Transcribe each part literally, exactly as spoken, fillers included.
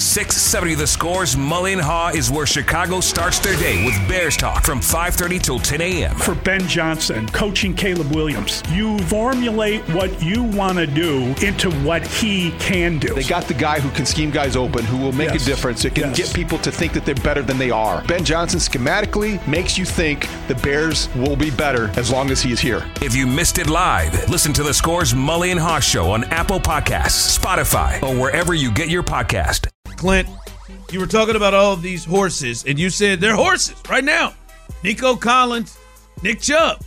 six seventy The Score's Mully and Haw is where Chicago starts their day with Bears talk from five thirty till ten a.m. For Ben Johnson, coaching Caleb Williams, you formulate what you want to do into what he can do. They got the guy who can scheme guys open, who will make yes. a difference. It can yes. get people to think that they're better than they are. Ben Johnson schematically makes you think the Bears will be better as long as he is here. If you missed it live, listen to The Score's Mully and Haw Show on Apple Podcasts, Spotify, or wherever you get your podcast. Clint, you were talking about all of these horses, and you said they're horses right now. Nico Collins, Nick Chubb.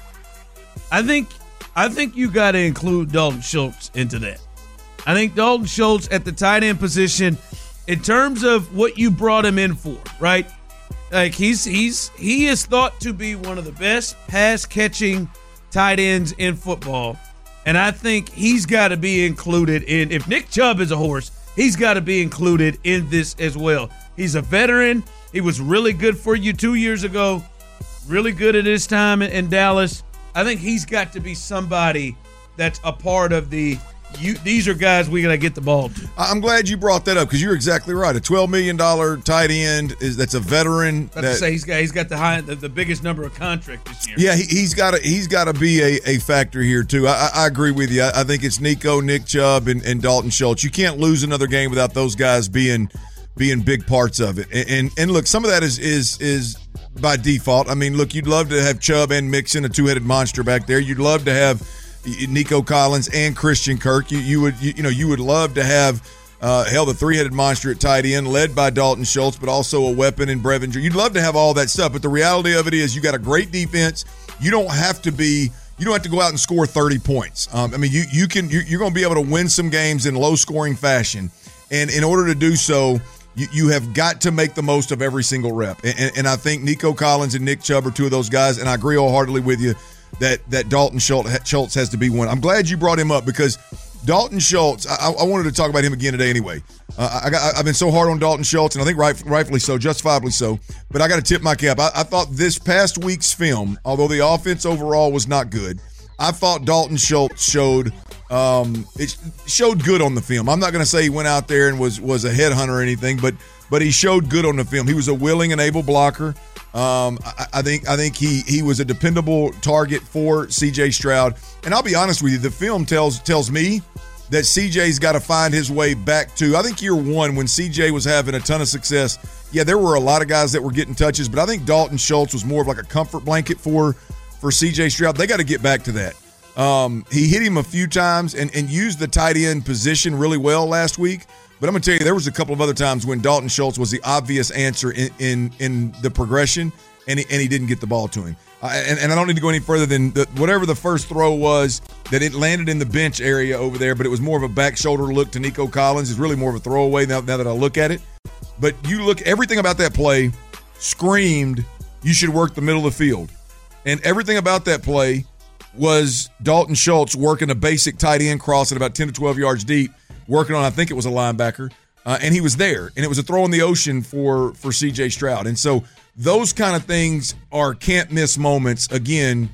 I think I think you got to include Dalton Schultz into that. I think Dalton Schultz at the tight end position, in terms of what you brought him in for, right? Like he's he's he is thought to be one of the best pass catching tight ends in football, and I think he's got to be included in. If Nick Chubb is a horse, he's got to be included in this as well. He's a veteran. He was really good for you two years ago. Really good at his time in, in Dallas. I think he's got to be somebody that's a part of the you, these are guys we got to get the ball to. I'm glad you brought that up because you're exactly right. A twelve million dollars tight end is that's a veteran. I was about to say he's got he's got the high the, the biggest number of contract this year. Yeah, he, he's got to he's got to be a, a factor here too. I, I agree with you. I, I think it's Nico, Nick Chubb, and, and Dalton Schultz. You can't lose another game without those guys being being big parts of it. And and, and look, some of that is is is by default. I mean, look, you'd love to have Chubb and Mixon, a two-headed monster back there. You'd love to have Nico Collins and Christian Kirk. You, you would you, you know you would love to have uh, hell the three-headed monster at tight end, led by Dalton Schultz, but also a weapon in Brevinger. You'd love to have all that stuff, but the reality of it is you got a great defense. You don't have to be. You don't have to go out and score thirty points. Um, I mean, you you can. You're, you're going to be able to win some games in low-scoring fashion, and in order to do so, you, you have got to make the most of every single rep. And, and, and I think Nico Collins and Nick Chubb are two of those guys, and I agree wholeheartedly with you that that Dalton Schultz has to be one. I'm glad you brought him up because Dalton Schultz, I, I wanted to talk about him again today anyway. Uh, I got, I've been so hard on Dalton Schultz, and I think right, rightfully so, justifiably so, but I got to tip my cap. I, I thought this past week's film, although the offense overall was not good, I thought Dalton Schultz showed um, it showed good on the film. I'm not going to say he went out there and was was a headhunter or anything, but but he showed good on the film. He was a willing and able blocker. Um, I, I think I think he he was a dependable target for C J Stroud. And I'll be honest with you, the film tells tells me that C J's got to find his way back to, I think year one when C J was having a ton of success, yeah, there were a lot of guys that were getting touches, but I think Dalton Schultz was more of like a comfort blanket for for C J Stroud. They got to get back to that. Um, he hit him a few times and, and used the tight end position really well last week. But I'm going to tell you, there was a couple of other times when Dalton Schultz was the obvious answer in in, in the progression, and he, and he didn't get the ball to him. Uh, and, and I don't need to go any further than the, whatever the first throw was that it landed in the bench area over there, but it was more of a back shoulder look to Nico Collins. It's really more of a throwaway now, now that I look at it. But you look, everything about that play screamed you should work the middle of the field. And everything about that play was Dalton Schultz working a basic tight end cross at about ten to twelve yards deep, working on, I think it was a linebacker, uh, and he was there. And it was a throw in the ocean for, for C J Stroud. And so those kind of things are can't-miss moments, again,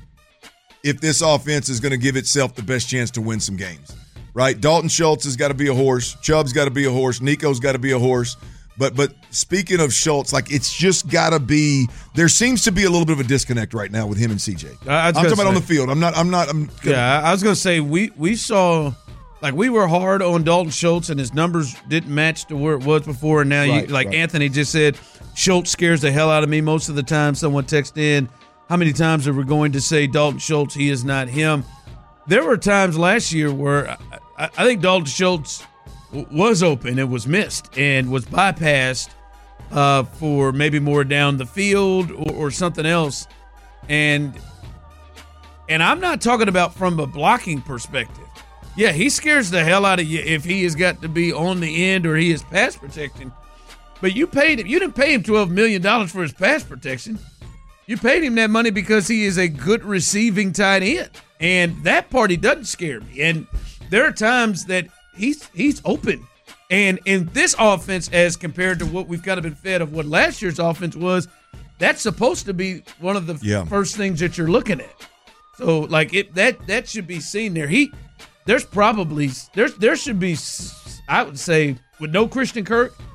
if this offense is going to give itself the best chance to win some games, right? Dalton Schultz has got to be a horse. Chubb's got to be a horse. Nico's got to be a horse. But but speaking of Schultz, like it's just got to be. There seems to be a little bit of a disconnect right now with him and C J. I'm talking about say, on the field. I'm not. I'm not. I'm. Gonna, yeah, I was going to say we we saw, like we were hard on Dalton Schultz and his numbers didn't match to where it was before. And now, right, you, like right. Anthony just said, Schultz scares the hell out of me most of the time. Someone texted in, how many times are we going to say Dalton Schultz? He is not him. There were times last year where I, I, I think Dalton Schultz was open and was missed and was bypassed uh, for maybe more down the field or, or something else. And and I'm not talking about from a blocking perspective. Yeah, he scares the hell out of you if he has got to be on the end or he is pass protecting. But you paid him. You didn't pay him twelve million dollars for his pass protection. You paid him that money because he is a good receiving tight end. And that part, he doesn't scare me. And there are times that He's he's open. And in this offense, as compared to what we've kind of been fed of what last year's offense was, that's supposed to be one of the yeah. first things that you're looking at. So, like, it that that should be seen there. He, there's probably, there's there should be, I would say, with no Christian Kirk,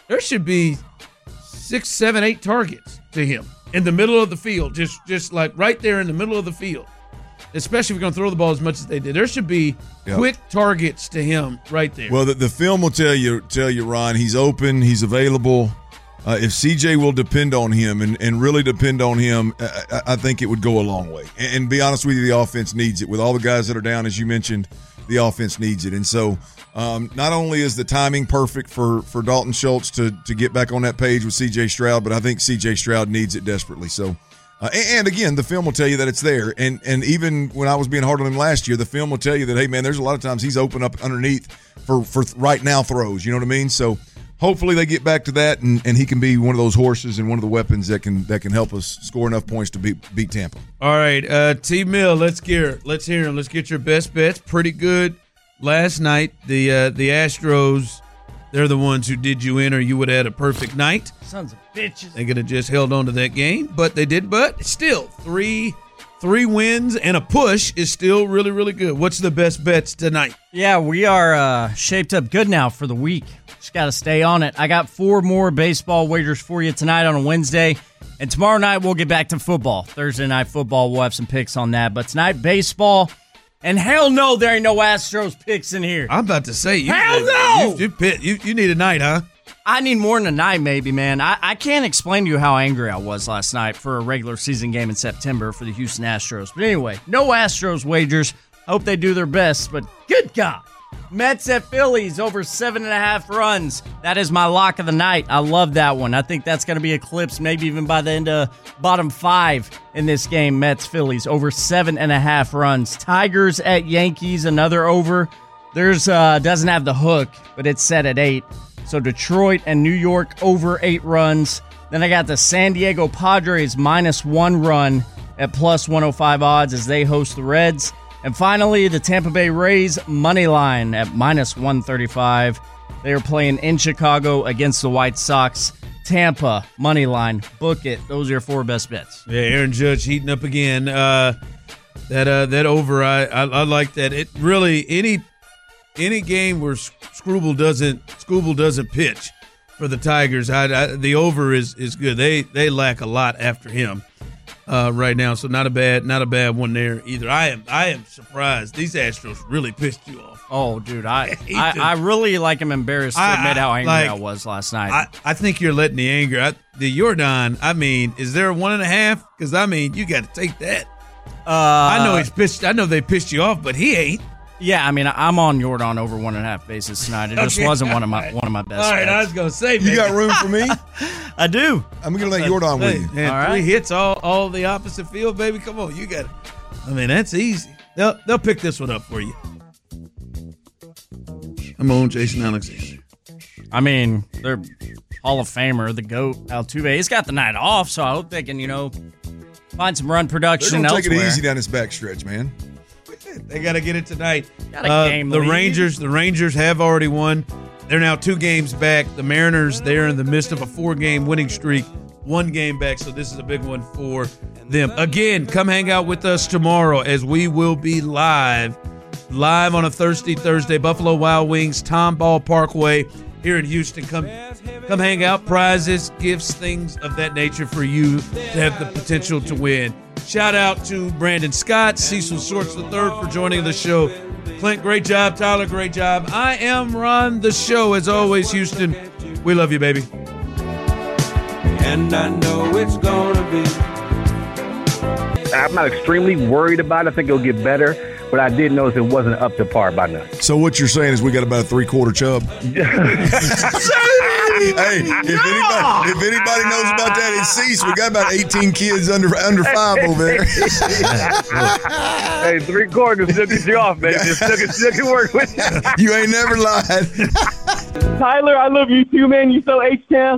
there should be six, seven, eight targets to him in the middle of the field, just just like right there in the middle of the field, especially if you're going to throw the ball as much as they did. There should be yep. quick targets to him right there. Well, the, the film will tell you, tell you, Ron, he's open, he's available. Uh, if C J will depend on him and, and really depend on him, I, I think it would go a long way. And, and be honest with you, the offense needs it. With all the guys that are down, as you mentioned, the offense needs it. And so um, not only is the timing perfect for, for Dalton Schultz to, to get back on that page with C J Stroud, but I think C J Stroud needs it desperately. So, uh, and, and again, the film will tell you that it's there. And and even when I was being hard on him last year, the film will tell you that, hey, man, there's a lot of times he's open up underneath for, for right now throws. You know what I mean? So hopefully they get back to that, and, and he can be one of those horses and one of the weapons that can that can help us score enough points to beat beat Tampa. All right, uh, T. Mill, let's hear let's hear him. Let's get your best bets. Pretty good last night. The uh, the Astros, they're the ones who did you in, or you would have had a perfect night. Sons of bitches. They could have just held on to that game, but they did. But still, three three wins and a push is still really, really good. What's the best bets tonight? Yeah, we are uh, shaped up good now for the week. Just got to stay on it. I got four more baseball wagers for you tonight on a Wednesday. And tomorrow night, we'll get back to football. Thursday night football, we'll have some picks on that. But tonight, baseball. And hell no, there ain't no Astros picks in here. I'm about to say. You, hell no! You, you, you, you need a night, huh? I need more than a night, maybe, man. I, I can't explain to you how angry I was last night for a regular season game in September for the Houston Astros. But anyway, no Astros wagers. Hope they do their best. But good God. Mets at Phillies over seven and a half runs. That is my lock of the night. I love that one. I think that's going to be eclipsed maybe even by the end of bottom five in this game. Mets Phillies over seven and a half runs. Tigers at Yankees, another over. There's uh, doesn't have the hook, but it's set at eight. So Detroit and New York over eight runs. Then I got the San Diego Padres minus one run at plus one oh five odds as they host the Reds. And finally, the Tampa Bay Rays money line at minus one thirty-five. They are playing in Chicago against the White Sox. Tampa money line, book it. Those are your four best bets. Yeah, Aaron Judge heating up again. Uh, that uh, that over, I, I I like that. It really any any game where Scrubble doesn't Scrubble doesn't pitch for the Tigers. I, I, the over is is good. They they lack a lot after him. Uh, right now, so not a bad, not a bad one there either. I am, I am surprised these Astros really pissed you off. Oh, dude, I, I, I really like am embarrassed to admit how angry like, I was last night. I, I think you're letting the anger. I, the Jordan. I mean, is there a one and a half? Because I mean, you got to take that. Uh, I know he's pissed. I know they pissed you off, but he ain't. Yeah, I mean, I'm on Jordan over one and a half bases tonight. It just okay. wasn't one of my one of my best. All right, bets. I was gonna say, you got room for me? I do. I'm gonna let Jordan with you. Man, all right. Three hits, all all the opposite field, baby. Come on, you got it. I mean, that's easy. They'll they'll pick this one up for you. I'm on Jason Alexander. I mean, they're Hall of Famer, the GOAT, Altuve. He's got the night off, so I hope they can, you know, find some run production They're gonna elsewhere. Take it easy down this backstretch, man. They got to get it tonight. Got a uh, game the lead. Rangers, the Rangers have already won. They're now two games back. The Mariners, they're in the midst of a four-game winning streak, one game back. So this is a big one for them. Again, come hang out with us tomorrow as we will be live, live on a Thirsty Thursday. Buffalo Wild Wings, Tom Ball Parkway here in Houston. Come, come hang out. Prizes, gifts, things of that nature for you to have the potential to win. Shout out to Brandon Scott, Cecil Shorts the third for joining the show. Clint, great job. Tyler, great job. I am Ron the Show. As always, Houston, we love you, baby. And I know it's gonna be. I'm not extremely worried about it. I think it'll get better, but I did notice it wasn't up to par by now. So what you're saying is we got about a three-quarter chub? Hey, if anybody, if anybody knows about that, it's Cease. We got about eighteen kids under under five over there. Hey, three quarters still get you off, baby. Still can, still can work with you. You ain't never lied. Tyler, I love you too, man. You so H-Town.